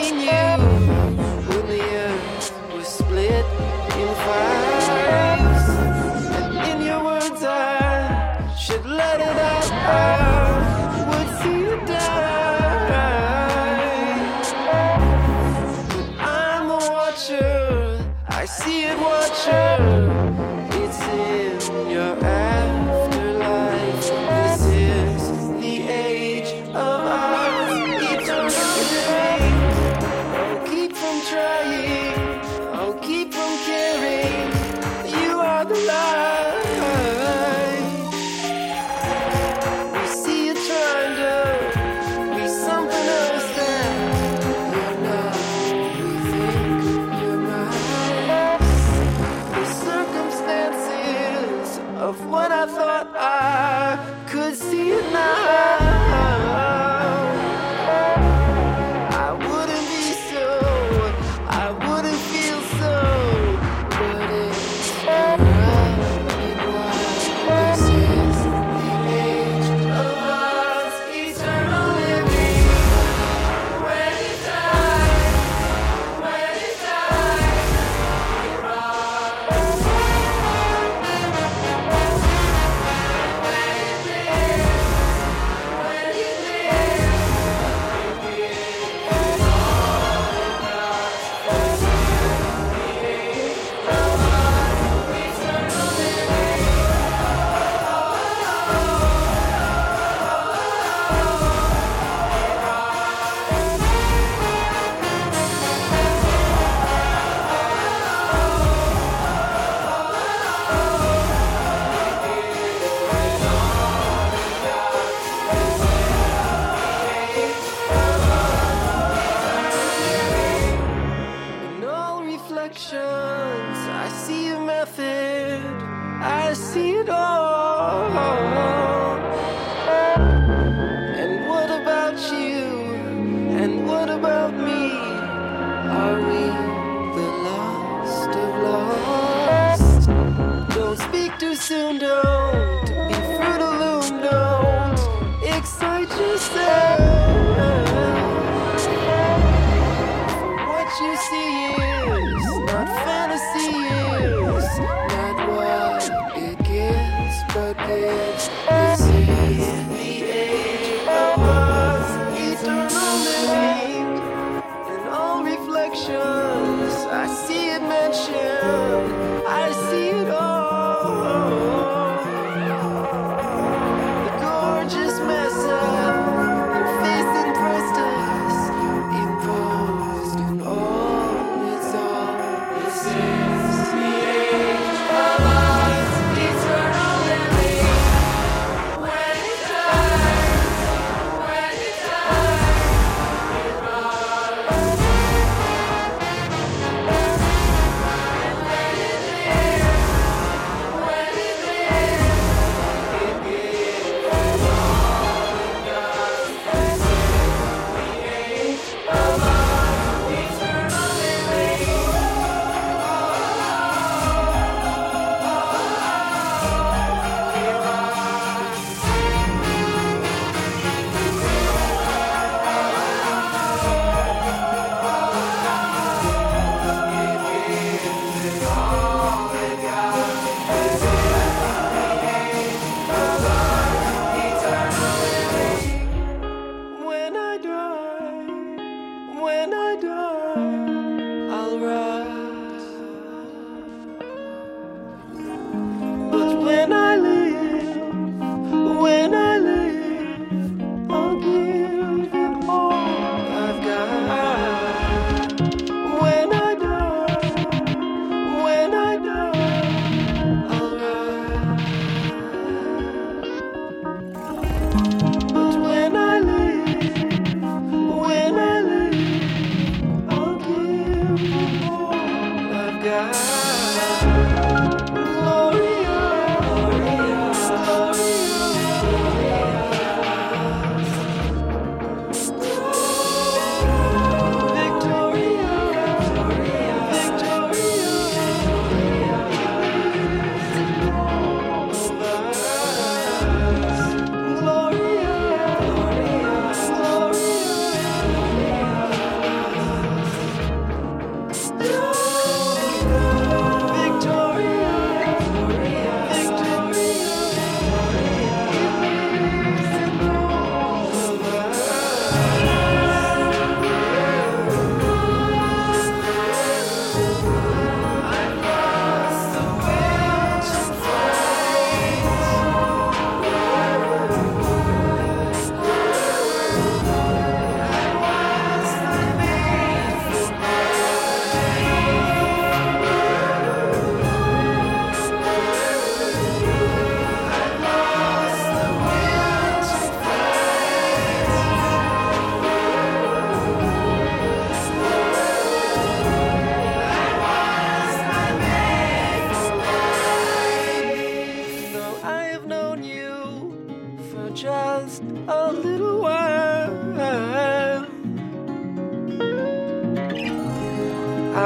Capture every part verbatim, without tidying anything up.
seen you when the earth was split in fives. And in your words I should let it out. I would see you die. But I'm the watcher, I see it, watcher. It's in your afterlife. This is the age of our eternal living. I'll keep from trying, I'll keep from caring. You are the light. We see you trying to be something else that you're not. We think you're right. The circumstances of what I thought I could see it now. I wouldn't be so, I wouldn't feel so, but it's alright. This is the age of us eternal living. When you die, when you die, you're right. In all reflections, I see a method, I see it all. And what about you? And what about me? Are we the lost of lost? Don't speak too soon, don't be fruit of loom, don't excite yourself. What you see is not fantasy, is not what it gives, but gives. This is the age of us eternal living. In all reflections, I see it mentioned, I see it all. The gorgeous mess up your face impressed us, imposed in all its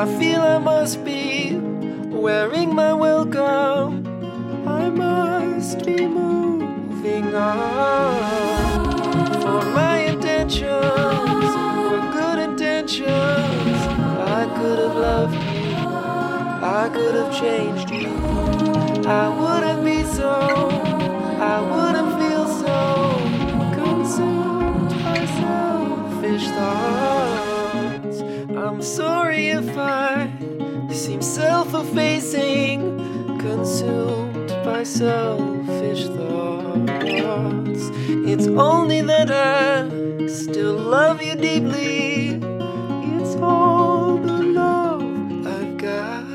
I feel I must be wearing my welcome. I must be moving on. For my intentions were good intentions. I could have loved you, I could have changed you. I wouldn't be so, I wouldn't feel so consumed by selfish thoughts. I'm sorry if I seem self-effacing, consumed by selfish thoughts. It's only that I still love you deeply. It's all the love I've got.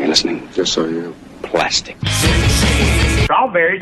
listening? Yes, I am. Plastic. Strawberries.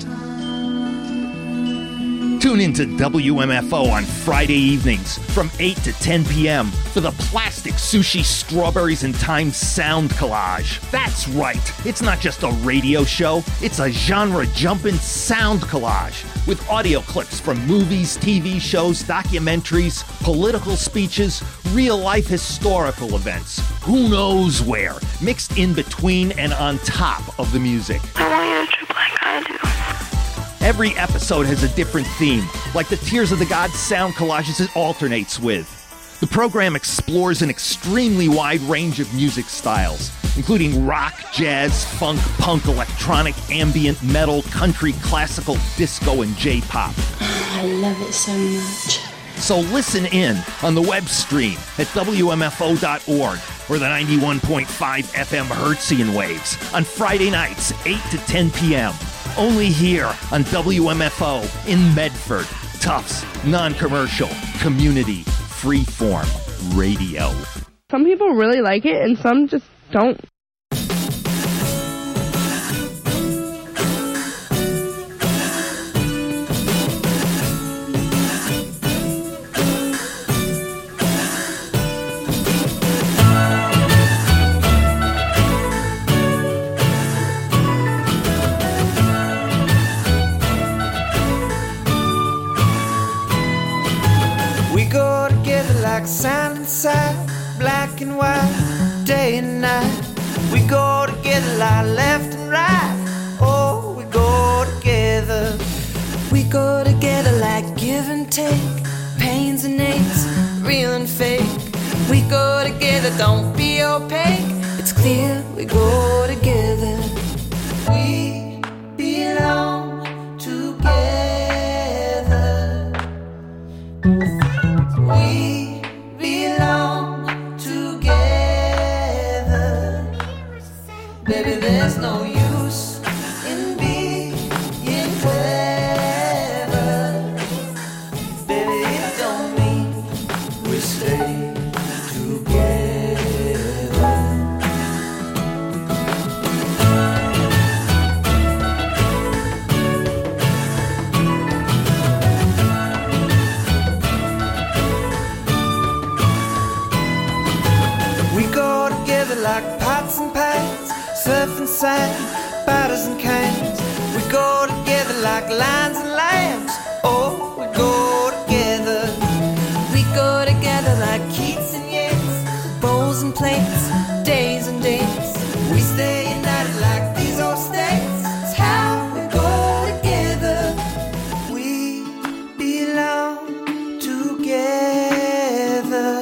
Tune into W M F O on Friday evenings from eight to ten p.m. for the Plastic Sushi Strawberries and Time Sound Collage. That's right, it's not just a radio show, it's a genre-jumping sound collage with audio clips from movies, T V shows, documentaries, political speeches, real-life historical events, who knows where, mixed in between and on top of the music. I want you to trip like I do. Every episode has a different theme, like the Tears of the Gods sound collages it alternates with. The program explores an extremely wide range of music styles, including rock, jazz, funk, punk, electronic, ambient, metal, country, classical, disco, and J-pop. I love it so much. So listen in on the web stream at W M F O dot org or the ninety-one point five F M Hertzian waves on Friday nights, eight to ten p.m. Only here on W M F O in Medford. Tufts, non-commercial, community, freeform radio. Some people really like it and some just don't. Like sand and sand, black and white, day and night. We go together like left and right. Oh, we go together. We go together like give and take, pains and aches, real and fake. We go together, don't be opaque. It's clear we go together. We belong together. We Baby, there's no use in being clever. Baby, it don't mean we stay together. We go together like pots and pans, surf and sand, batters and cans. We go together like lions and lambs. Oh, we go together. We go together like Keats and Yates, bowls and plates, days and dates. We stay united like these old states. It's how we go together. We belong together.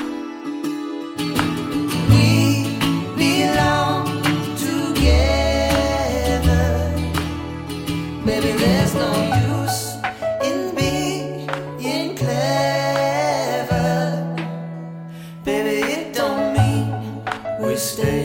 Baby, there's no use in being clever. Baby, it don't mean we stay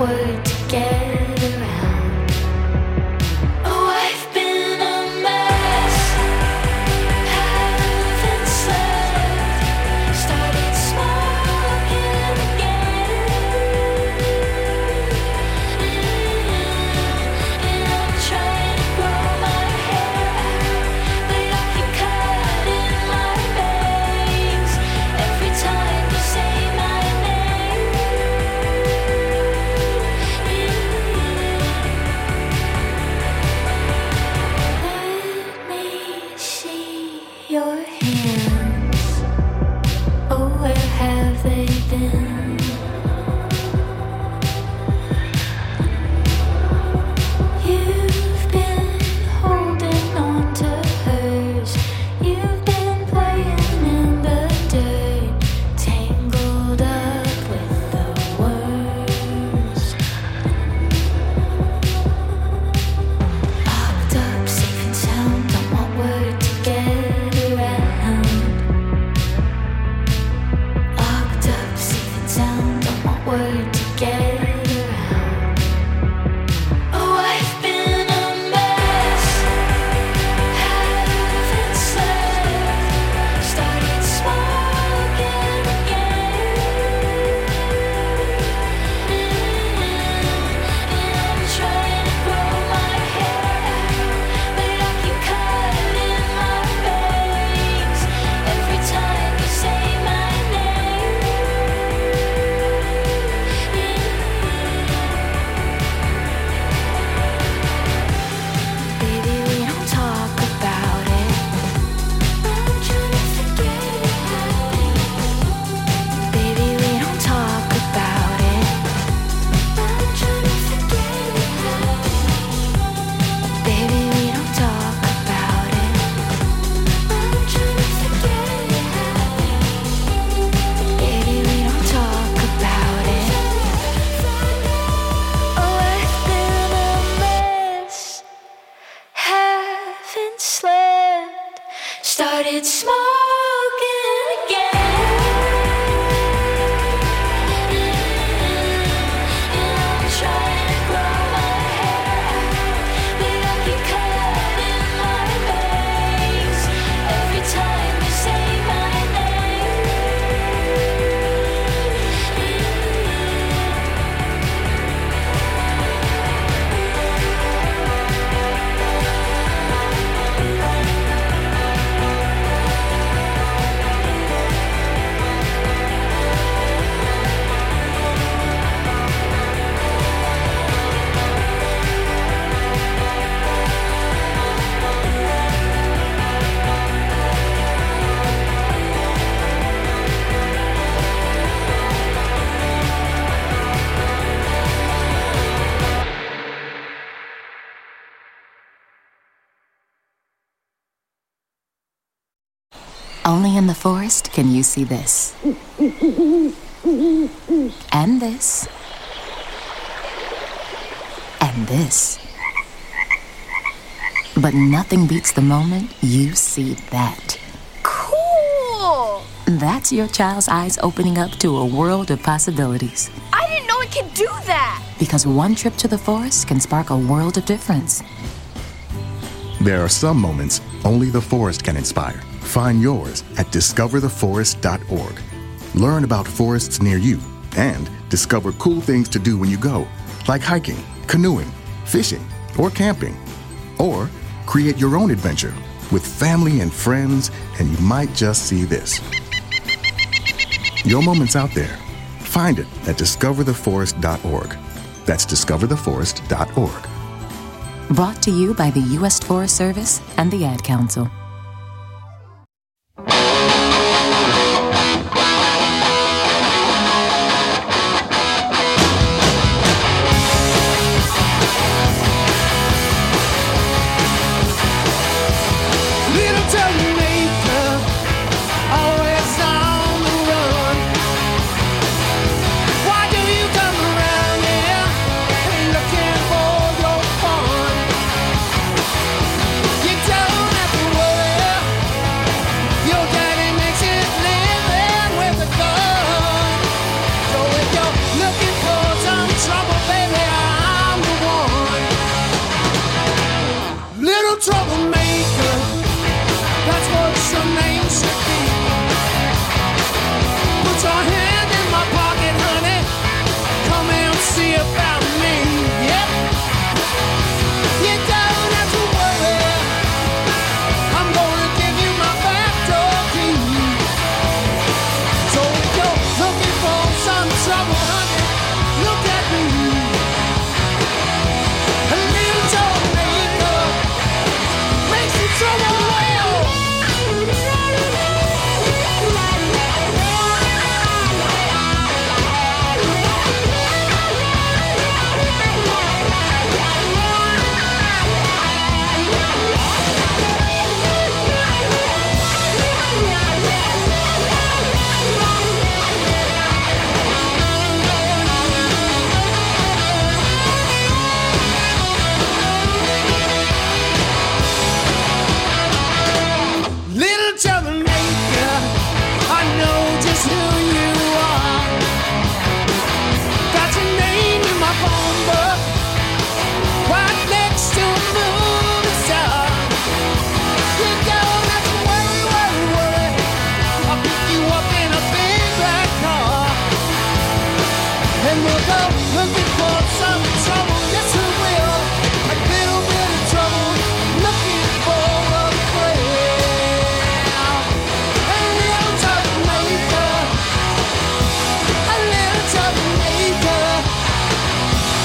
word to get around. Oh, I've been a mess, haven't slept, started smoking again, and I'm trying to grow my hair out, but I keep cutting my bangs every time you say my name. Let me see your hands. Oh, where have they been? You've been holding on to hers. You've been playing in the dirt, tangled up with the worst. Locked up, safe and sound, don't want word to get around. Locked up, safe and sound, don't want word to get around. Oh, I've been a mess, haven't slept, started smoking again, and I'm trying to grow my hair out, but I keep cutting my bangs every time you say my name. Baby, we don't talk about it. I'm trying to forget it happened. Baby, we don't talk about it. I'm trying to forget it happened. Baby, we don't talk about it. I'm trying to forget it happened. Baby, we don't talk about it. Oh, I've been a mess, haven't slept, started smoking again, and I'm trying to grow my hair out, but I keep cutting my bangs every time you say my name. Only in the forest can you see this. And this. And this. But nothing beats the moment you see that. Cool! That's your child's eyes opening up to a world of possibilities. I didn't know it could do that! Because one trip to the forest can spark a world of difference. There are some moments only the forest can inspire. Find yours at discover the forest dot org. Learn about forests near you and discover cool things to do when you go, like hiking, canoeing, fishing, or camping. Or create your own adventure with family and friends, and you might just see this. Your moment's out there. Find it at discover the forest dot org. That's discover the forest dot org. Brought to you by the U S Forest Service and the Ad Council. Little Terminator, always on the run. Why do you come around here looking for your fun? You don't have to worry.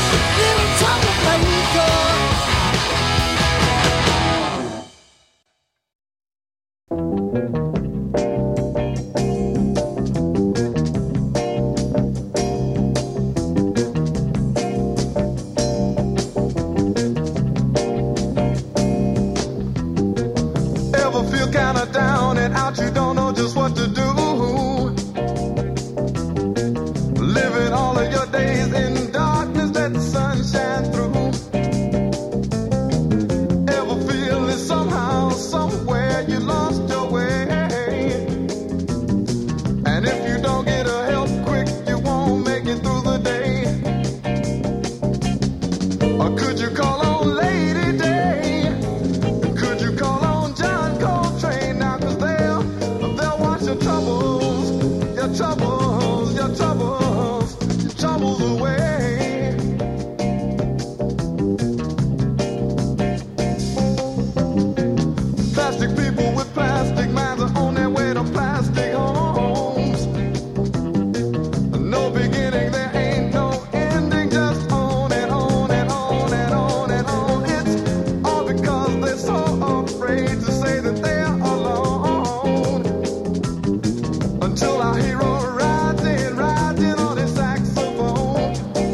little troublemaker. Ever feel kinda down and out, you don't know just what to do? Living all of your days in darkness, let the sun shine through. Ever feel that somehow, somewhere you lost your way? And if you don't get a help quick, you won't make it through the day. Or could you call on Lady Day? Could you call on John Coltrane now? 'Cause they'll, they'll wash your troubles, your troubles, your troubles, your troubles away. Plastic people with plastic minds are on their way to plastic homes. No beginning, there ain't no ending, just on and on and on and on and on. It's all because they're so afraid to say that they're alone. Until our hero rides in, rides in on his saxophone.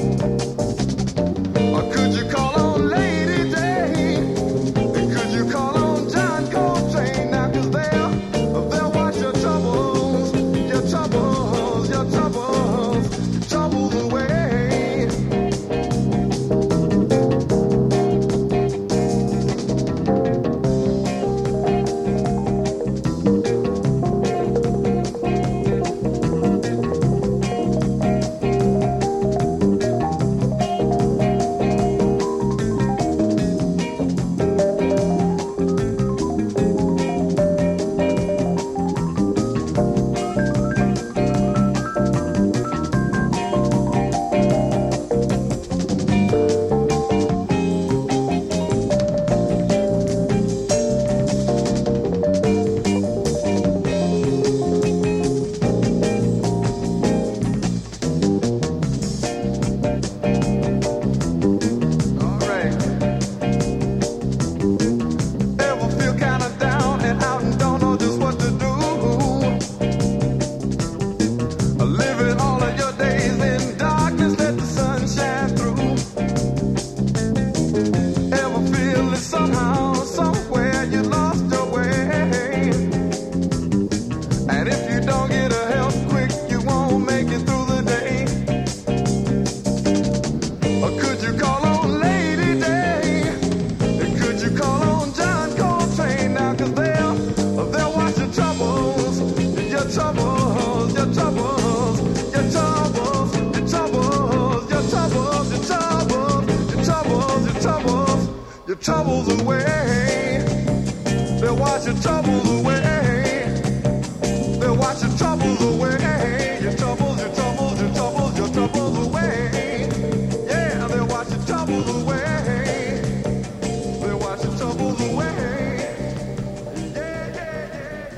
Or could you call on Lady Day? And could you call on John Coltrane now? 'Cause they'll, they'll wash your troubles, your troubles, your troubles, your troubles away. All right. Ever feel kinda down and out and don't know just what to do? Living all of your days in darkness, let the sun shine through. Ever feel that somehow, somewhere you lost your way? And if you don't get a help quick, you won't make it through the day. Or could you call on Lady Day? And could you call on John Coltrane now? 'Cause they'll, they'll wash your troubles, your troubles, your troubles, your troubles, your troubles, your troubles, your troubles, your troubles, your troubles, your troubles away. They'll wash your troubles away. They'll wash your troubles away. Your troubles, your troubles, your troubles, your troubles away. Yeah, they'll wash your troubles away. They'll wash your troubles away. Yeah, yeah, yeah,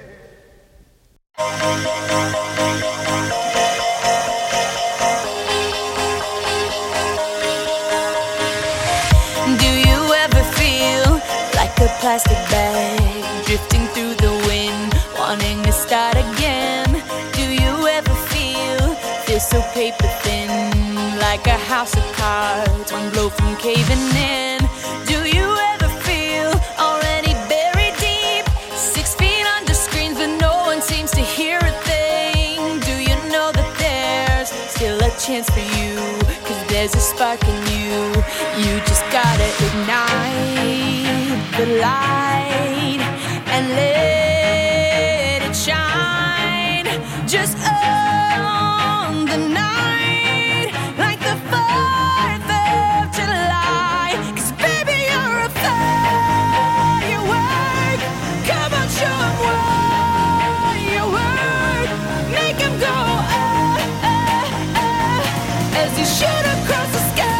Do you ever feel like a plastic bag drifting through the wind, wanting to start again? Do you ever feel, feel so paper thin, like a house of cards, one blow from caving in? Do you ever feel already buried deep, six feet under screens, but no one seems to hear a thing? Do you know that there's still a chance for you? 'Cause there's a spark in you. You just gotta ignite the light and let it shine. Just on the night, like the fourth of July. 'Cause baby, you're a firework. Come on, show 'em what you work. Make 'em go, ah, ah, ah, as you shoot across the sky.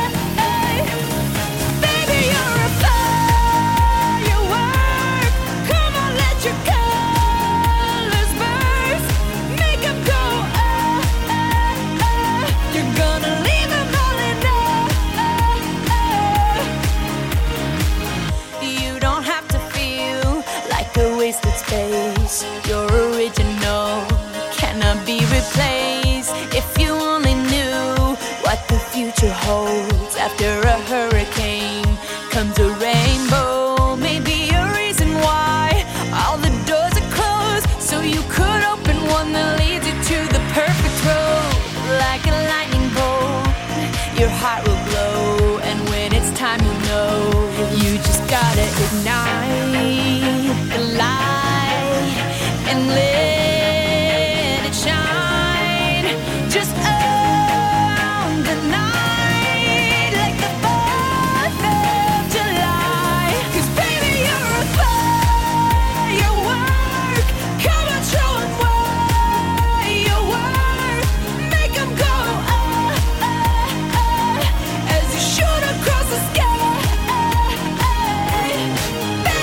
Baby, you're a firework. future holds. After a hurricane comes a rainbow. Maybe a reason why all the doors are closed, so you could open one that leads you to the perfect road. Like a lightning bolt, your heart will glow, and when it's time, you know you just gotta ignite the light and let it shine. Just own the night like the fourth of July. 'Cause baby, you're a firework. Come on, show 'em what you're worth. Make 'em go ah, ah, ah, as you shoot across the sky. Baby,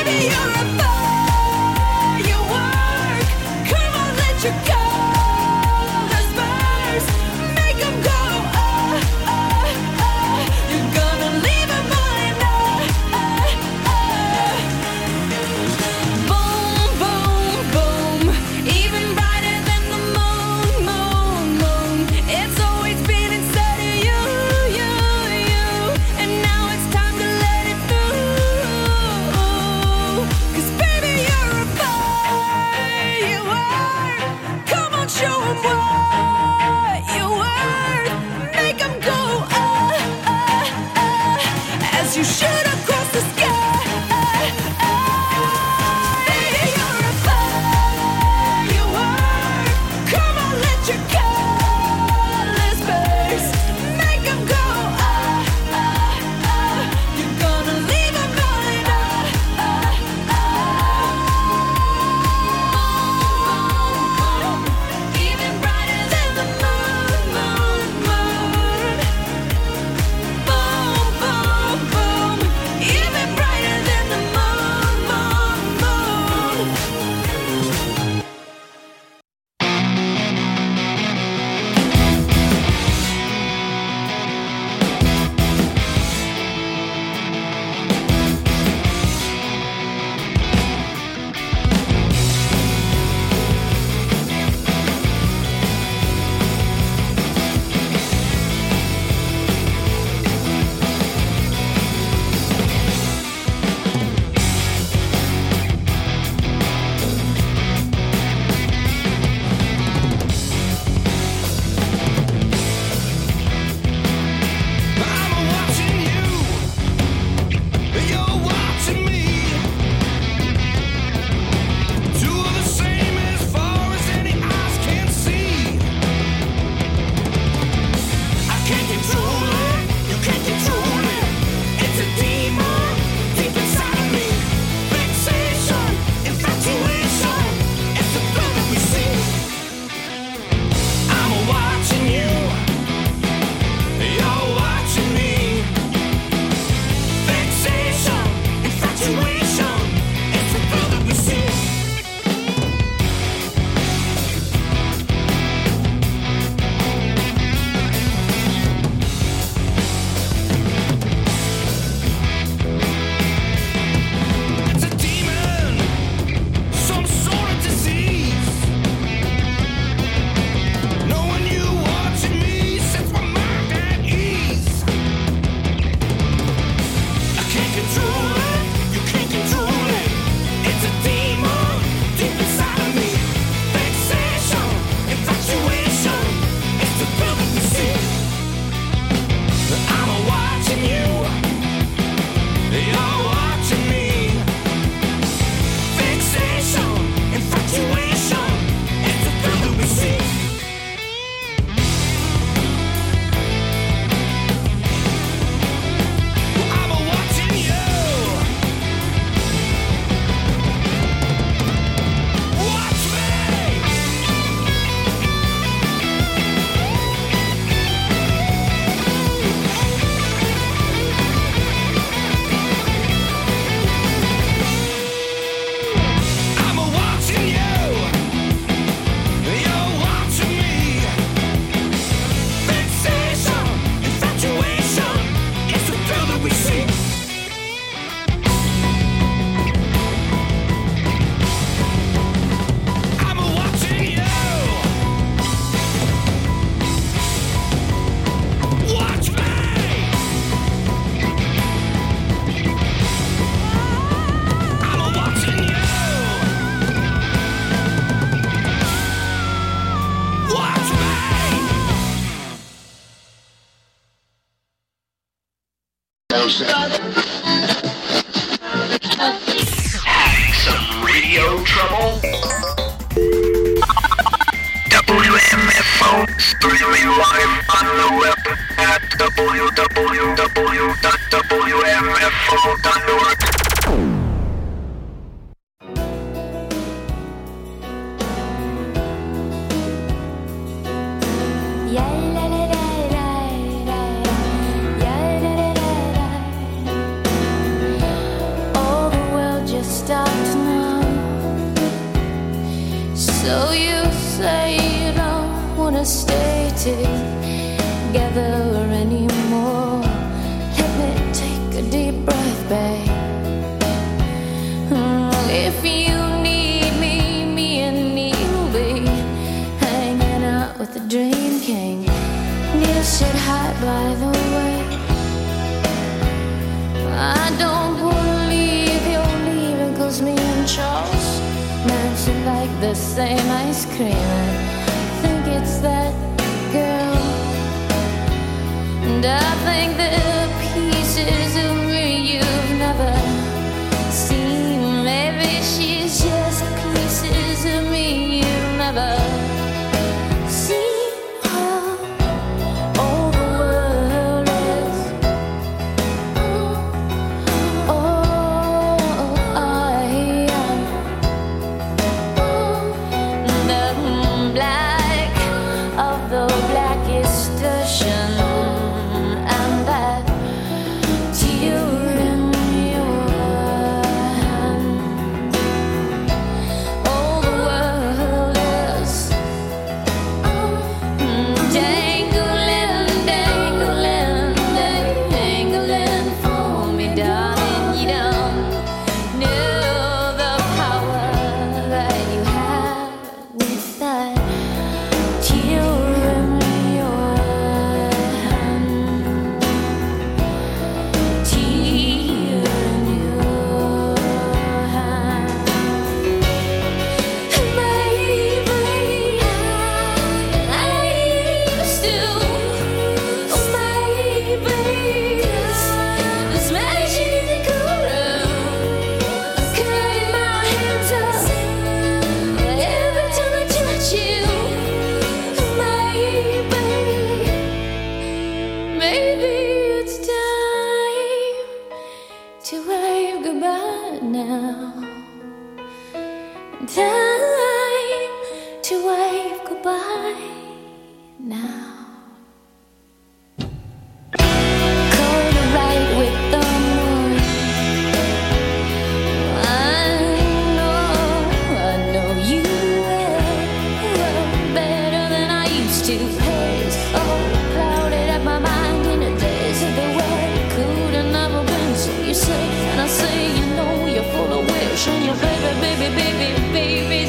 Having some radio trouble? W M F O streaming live on the web at w w w dot w m f o dot org. All the world just stopped now. So you say you don't wanna stay together anymore. Let me take a deep breath, babe. If you need me, me and Neil be hanging out with the Dream King. Neil said hi, by the way. I don't wanna leave, you're leaving, 'cause me and Charles mentioned like the same ice cream. I think it's that girl, and I think the pieces of me you've never seen. Maybe she's just pieces of me you've never seen. All the world is, oh, I am the black of the blackest ocean, and that tear in your hand. All the world is dangling, dangling, dangling for me, darling. You don't know the power that you have with that tear in your hand. Tear in your hand. Maybe I used to. Oh, maybe this magic in the corner. I'm cutting my hands up every time I touch you. Maybe, maybe it's time to wave goodbye now. Time to wave goodbye now. Cold to ride with the moon. I know, I know you well, better than I used to. Haze, oh, clouded up my mind in the days of the way. Could have never been, so you say, and I say, you know, you're full of wish, and your baby, baby, baby, baby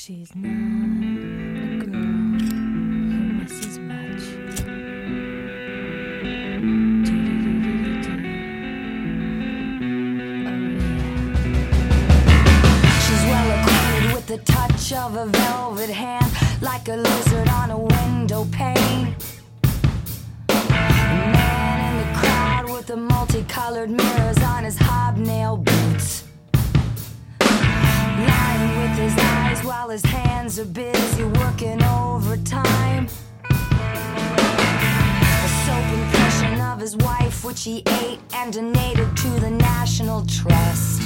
She's not a girl who misses much. Do-do-do-do-do-do. She's well acquainted with the touch of a velvet hand, like a lizard on a window pane. A man in the crowd with the multicolored mirrors on his hobnail boots, lying with his eyes while his hands are busy working overtime. A soap impression of his wife, which he ate and donated to the National Trust.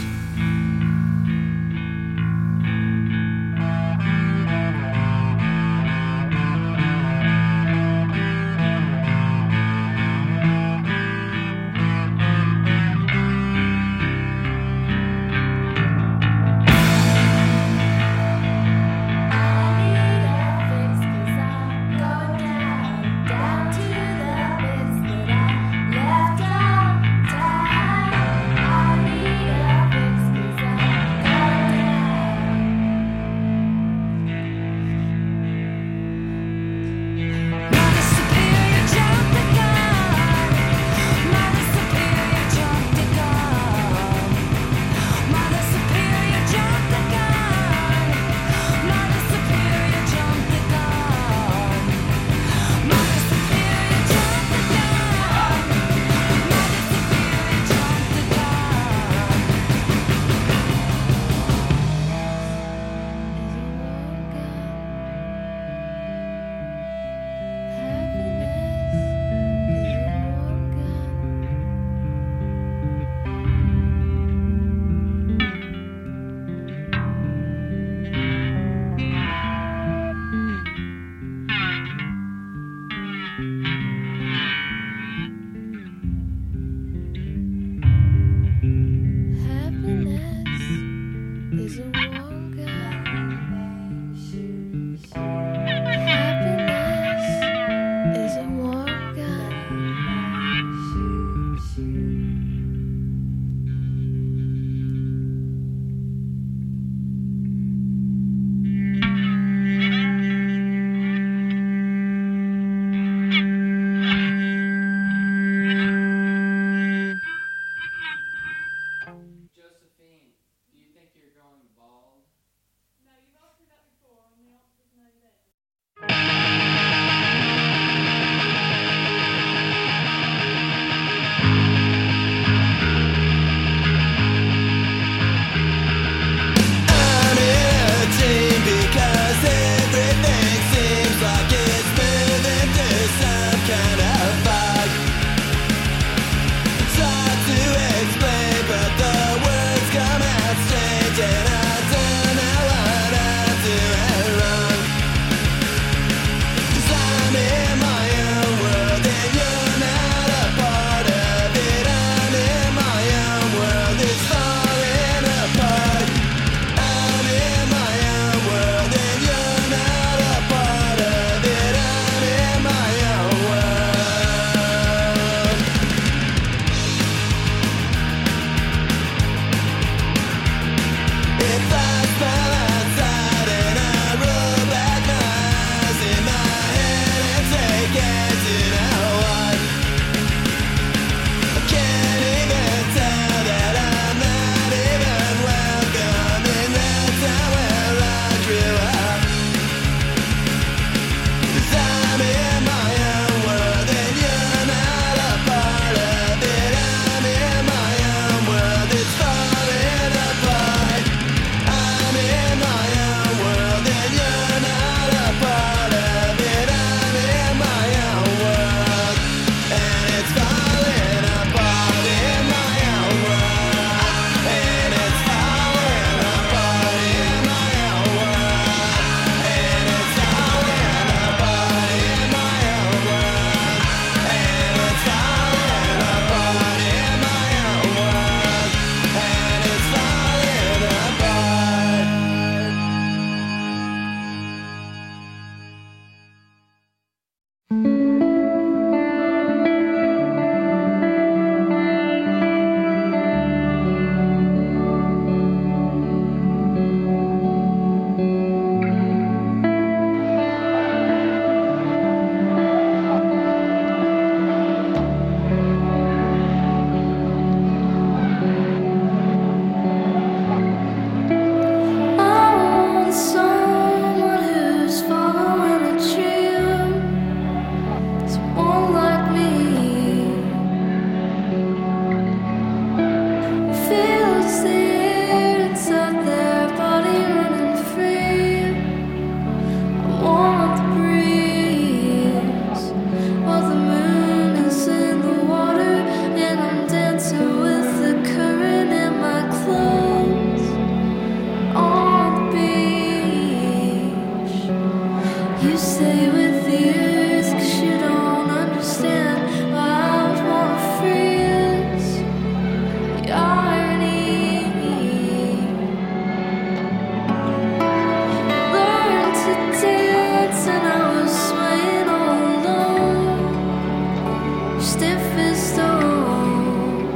and I was swaying all alone, stiff as stone.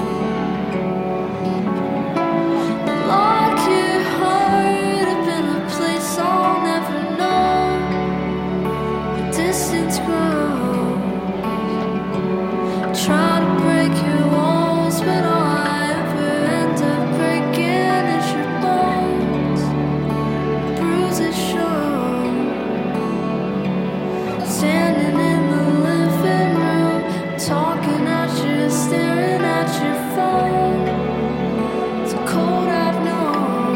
Lock your heart up in a place I'll never know. The distance grows. Try to break your walls, but all I ever end up breaking is your bones. Bruises show. Standing in the living room, talking at you, staring at your phone. It's a cold I've known.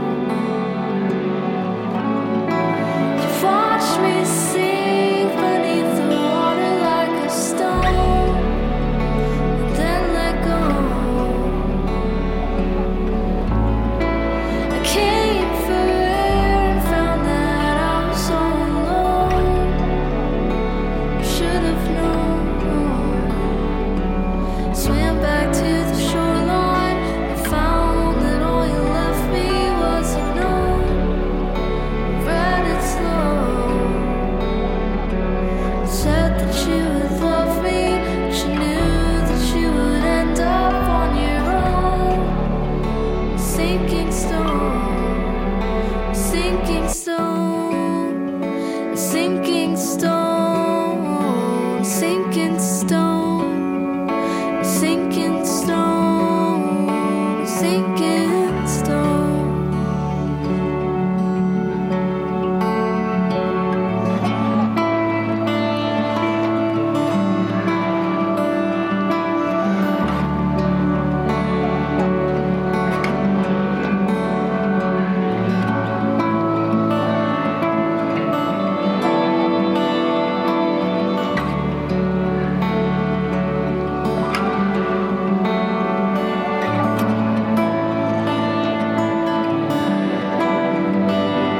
You've watched me sink beneath the water like a stone, and then let go. I came for air and found that I was all alone. Should have known. Swam back to the shoreline and found that all you left me was a note. Read it slow. Said that you would love me, but you knew that you would end up on your own. Sinking stone, sinking stone, sinking.